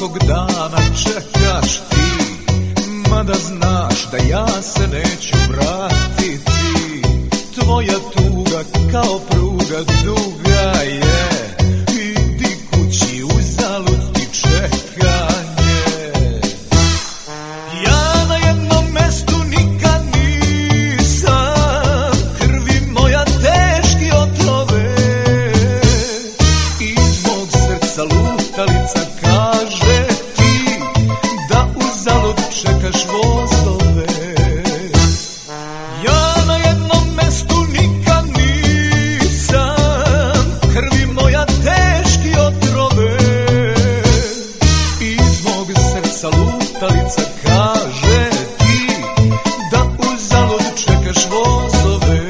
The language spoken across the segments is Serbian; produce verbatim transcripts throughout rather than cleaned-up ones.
svakog dana čekaš ti, mada znaš da ja se neću vratiti. Tvoja tuga kao pruga duga je, idi kući, uzalud ti čekanje. Ja na jednom mestu nikad nisam, krvi moja teški otrove, iz mog srca lutalica kaže ti da uzalud čekaš vozove. Ja na jednom mestu nikad nisam, krvi moja teški otrove, iz mog srca lutalica kaže ti da uzalud čekaš vozove.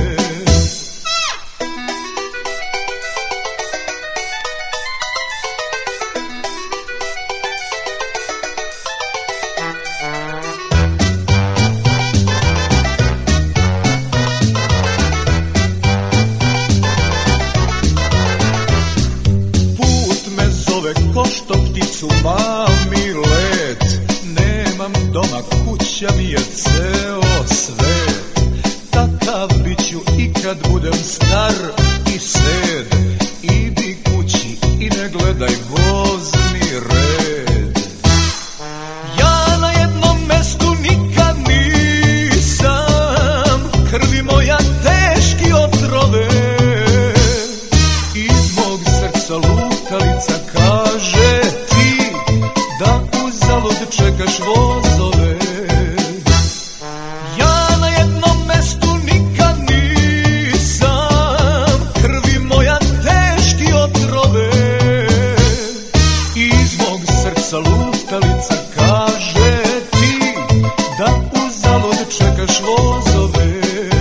Ko što pticu mami let, nemam doma, kuća mi je ceo svet. Takav bit ću i kad budem star i sed, idi kući i ne gledaj vozni red. Ja na jednom mestu nikad nisam, krvi moja teški otrove, iz mog srca lutalica kaže ti da uzalud čekaš vozove. Ja na jednom mestu nikad nisam, krvi moja teški otrove, iz mog srca lutalica kaže ti da uzalud čekaš vozove.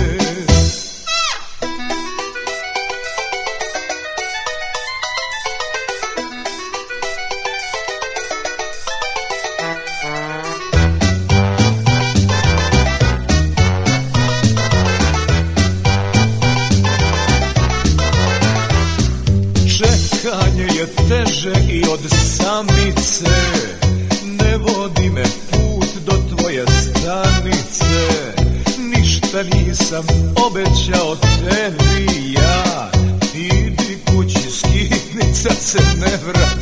Čekanje je teže i od samice, ne vodi me put do tvoje stanice. Ništa nisam obećao tebi ja, idi kući, skidnica se ne vrati.